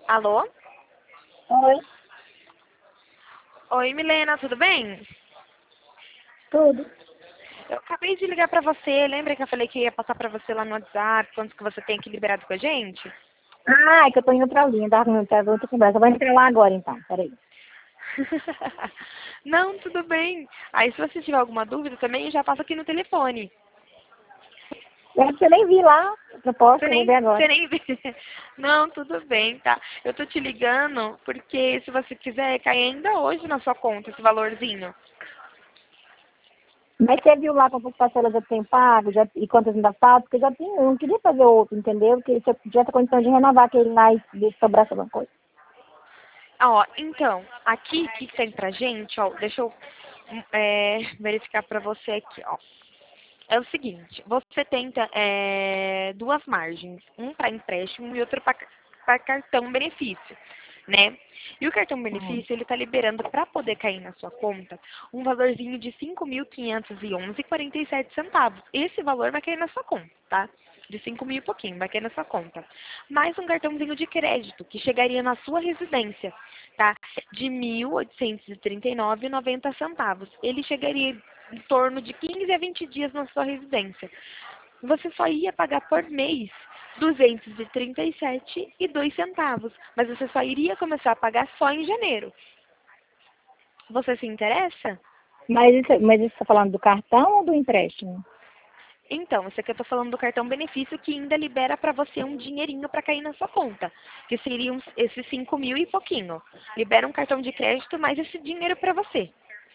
Alô? Oi, Oi, Milena, tudo bem? tudo. Eu acabei de ligar pra você. Lembra que eu falei que ia passar pra você lá no WhatsApp, quanto que você tem aqui liberado com a gente? Ah, é que eu tô em outra linha, tava com outra conversa. Eu vou entrar lá agora então, peraí. Não, tudo bem. Aí, se você tiver alguma dúvida também, já passa aqui no telefone. Eu nem vi lá a proposta, Você eu vou nem, ver agora. você nem vê. Não, tudo bem, tá? Eu tô te ligando porque se você quiser, cai ainda hoje na sua conta esse valorzinho. Mas você viu lá quantas parcelas eu tenho pago e quantas ainda faltam? Porque eu já tenho um, queria fazer outro, entendeu? Porque se eu tivesse a condição de renovar aquele lá e de sobrar alguma coisa. Ó, então, aqui que tem pra gente, ó, deixa eu verificar pra você aqui, ó. É o seguinte, você tenta duas margens, um para empréstimo e outro para cartão benefício, né? E o cartão Hum. benefício, ele está liberando para poder cair na sua conta um valorzinho de 5.511,47 centavos. Esse valor vai cair na sua conta, tá? De 5 mil e pouquinho, vai cair na sua conta. Mais um cartãozinho de crédito, que chegaria na sua residência, tá? De 1.839,90 centavos. Ele chegaria em torno de 15 a 20 dias na sua residência. Você só ia pagar por mês 237,02 centavos, mas você só iria começar a pagar só em janeiro. Você se interessa? Mas isso tá falando do cartão ou do empréstimo? Então, isso aqui eu tô falando do cartão benefício que ainda libera para você um dinheirinho para cair na sua conta, que seriam esses 5 mil e pouquinho. Libera um cartão de crédito mais esse dinheiro para você.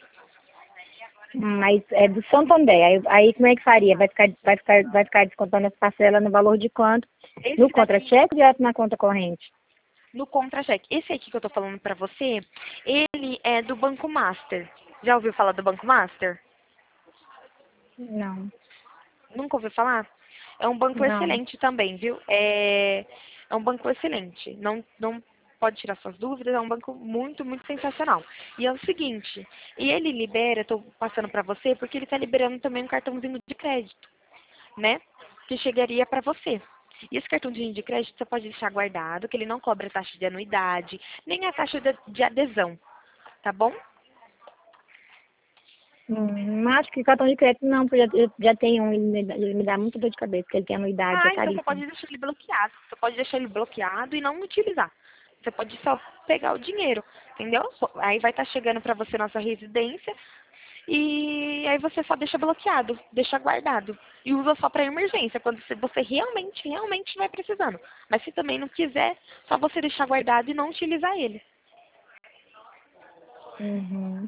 Mas é do Santander. Aí como é que faria? Vai ficar descontando as parcelas no valor de quanto? No Esse daqui, contra-cheque ou direto na conta corrente? no contra-cheque. Esse aqui que eu tô falando para você, ele é do Banco Master. Já ouviu falar do Banco Master? Não, Nunca ouviu falar? É um banco não. excelente também, viu? É um banco excelente. Não pode tirar suas dúvidas, é um banco muito, muito sensacional. E é o seguinte, e ele libera, estou passando para você, porque ele está liberando também um cartãozinho de crédito, né? Que chegaria para você. E esse cartãozinho de crédito você pode deixar guardado, que ele não cobra taxa de anuidade, nem a taxa de adesão, tá bom? Acho que cartão de crédito não, porque eu já tenho um, ele me dá muita dor de cabeça, porque ele tem anuidade, é Ah, então você caríssimo. pode deixar ele bloqueado. Você pode deixar ele bloqueado e não utilizar. Você pode só pegar o dinheiro, entendeu? Aí vai estar chegando para você na sua residência e aí você só deixa bloqueado, deixa guardado. E usa só para emergência, quando você realmente, realmente estiver precisando. Mas se também não quiser, só você deixar guardado e não utilizar ele. Uhum.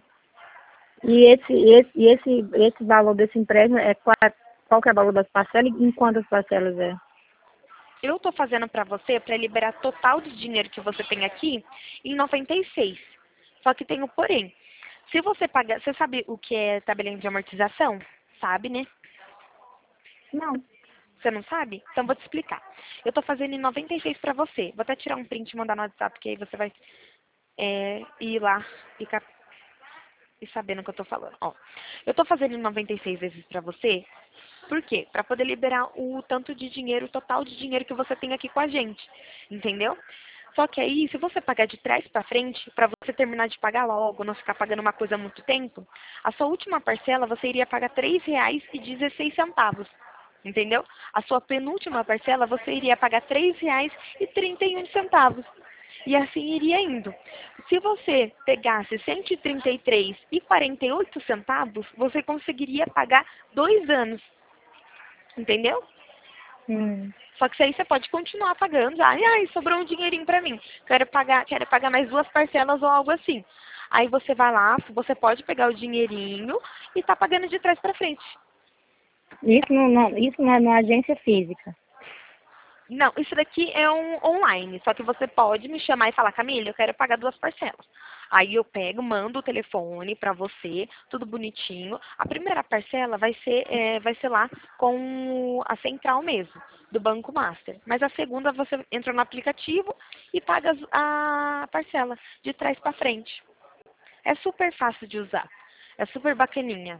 E esse valor desse empréstimo, qual que é o valor das parcelas e em quantas parcelas é? Eu tô fazendo para você, para liberar total de dinheiro que você tem aqui, em 96. Só que tem o porém. Se você pagar, você sabe o que é tabelinha de amortização? Sabe, né? Não. Você não sabe? Então vou te explicar. Eu tô fazendo em 96 para você. Vou até tirar um print e mandar no WhatsApp, que aí você vai ir lá e, e sabendo o que eu tô falando. Ó, eu tô fazendo em 96 vezes para você. Por quê? Para poder liberar o tanto de dinheiro, o total de dinheiro que você tem aqui com a gente. Entendeu? Só que aí, se você pagar de trás para frente, para você terminar de pagar logo, não ficar pagando uma coisa há muito tempo, a sua última parcela você iria pagar R$ 3,16. Entendeu? A sua penúltima parcela você iria pagar R$ 3,31. E assim iria indo. Se você pegasse 133,48 centavos, você conseguiria pagar 2 anos. Entendeu? Hum. Só que isso aí você pode continuar pagando. Ai, sobrou um dinheirinho pra mim. Quero pagar mais duas parcelas ou algo assim. Aí você vai lá, você pode pegar o dinheirinho e tá pagando de trás pra frente. Isso não é numa agência física. Não, isso daqui é um online. Só que você pode me chamar e falar, Camila, eu quero pagar duas parcelas. Aí eu pego, mando o telefone pra você, tudo bonitinho. A primeira parcela vai ser lá com a central mesmo, do Banco Master. Mas a segunda você entra no aplicativo e paga a parcela de trás pra frente. É super fácil de usar. É super bacaninha.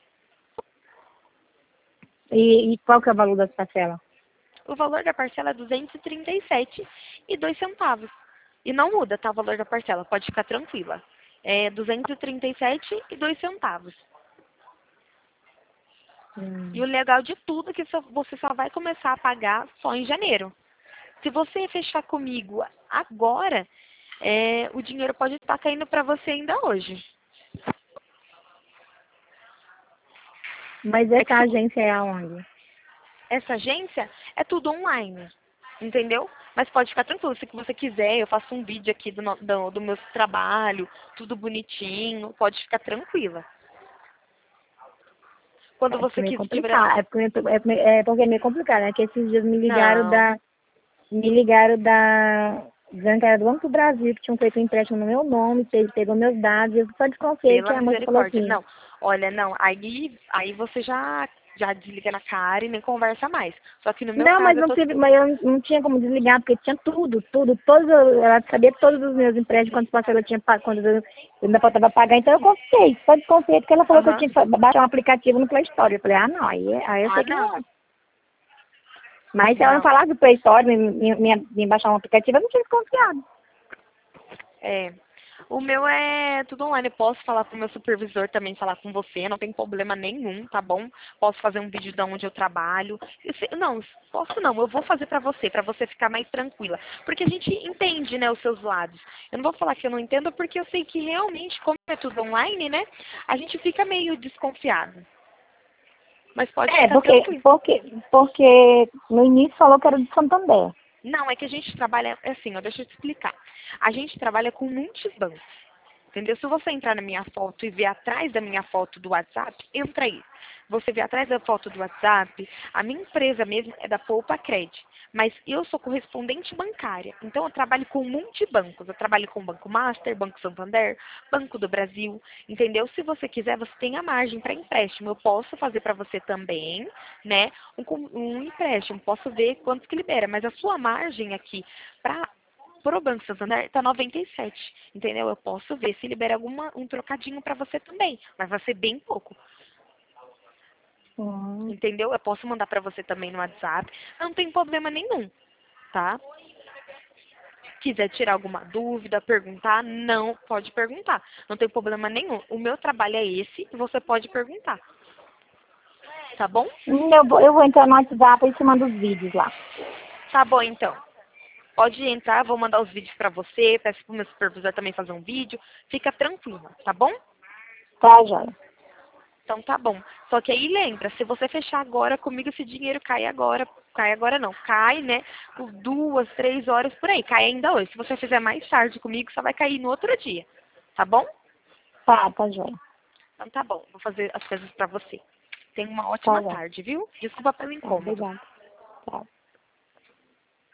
E qual que é o valor das parcelas? O valor da parcela é 237,02 centavos. E não muda, tá? O valor da parcela. Pode ficar tranquila. É 237,02 centavos. E o legal de tudo é que você só vai começar a pagar só em janeiro. Se você fechar comigo agora, o dinheiro pode estar caindo para você ainda hoje. Mas É que essa agência é aonde? essa agência é tudo online, entendeu? Mas pode ficar tranquilo, se você quiser, eu faço um vídeo aqui do meu trabalho, tudo bonitinho, pode ficar tranquila. Quando É porque você é meio tiver... complicado. É porque é meio complicado, né? Que esses dias Não, me ligaram dizendo que era do Banco do Brasil, que tinham feito um empréstimo no meu nome, pegou meus dados, eu só desconfiei que pela a moça falou misericórdia. assim, Não, olha, não, aí você já desliga na cara e nem conversa mais. Só que no meu não, caso, eu tô... mas eu não tinha como desligar, porque tinha tudo, ela sabia todos os meus empréstimos, quantos parcelas eu tinha pago, quando eu ainda faltava pagar, então eu confiei, só desconfiei, porque ela falou que eu Aham. tinha que baixar um aplicativo no Play Store. Eu falei, ah, não, aí eu Ah, sei que não não. é. Mas se ela não Não. falasse do Play Store, me baixar um aplicativo, eu não tinha desconfiado. É. O meu é tudo online. Eu posso falar pro meu supervisor também, falar com você, não tem problema nenhum, tá bom? Posso fazer um vídeo de onde eu trabalho. Não, posso não, eu vou fazer pra você ficar mais tranquila. Porque a gente entende, né, os seus lados. Eu não vou falar que eu não entendo, porque eu sei que realmente, como é tudo online, né, a gente fica meio desconfiado. Mas pode É, ficar tranquilo. porque no início falou que era de Santander. Não, é que a gente trabalha, assim, ó, deixa eu te explicar. A gente trabalha com muitos bancos. Entendeu? Se você entrar na minha foto e ver atrás da minha foto do WhatsApp, entra aí. Você vê atrás da foto do WhatsApp, a minha empresa mesmo é da Poupa Cred, mas eu sou correspondente bancária. Então eu trabalho com multibancos. Eu trabalho com Banco Master, Banco Santander, Banco do Brasil, entendeu? Se você quiser, você tem a margem para empréstimo. Eu posso fazer para você também, né? Um empréstimo, posso ver quanto que libera, mas a sua margem aqui para pro Banco Santander tá 97, entendeu? Eu posso ver se libera um trocadinho para você também, mas vai ser bem pouco, Hum. entendeu? Eu posso mandar para você também no WhatsApp, não tem problema nenhum, tá? Quiser tirar alguma dúvida, perguntar, não pode perguntar, não tem problema nenhum. O meu trabalho é esse, você pode perguntar, tá bom? Eu vou entrar no WhatsApp e te mando os vídeos lá. Tá bom então. Pode entrar, vou mandar os vídeos para você, peço pro meu supervisor também fazer um vídeo, fica tranquila, tá bom? Tá, joia? Então tá bom. Só que aí lembra, se você fechar agora comigo, esse dinheiro cai agora não, cai, né, por 2, 3 horas por aí, cai ainda hoje. Se você fizer mais tarde comigo, só vai cair no outro dia, tá bom? Tá, joia. Então tá bom, vou fazer as coisas pra você. Tenha uma Tá, ótima joia. tarde, viu? Desculpa pelo Tá, incômodo. obrigada. Tá.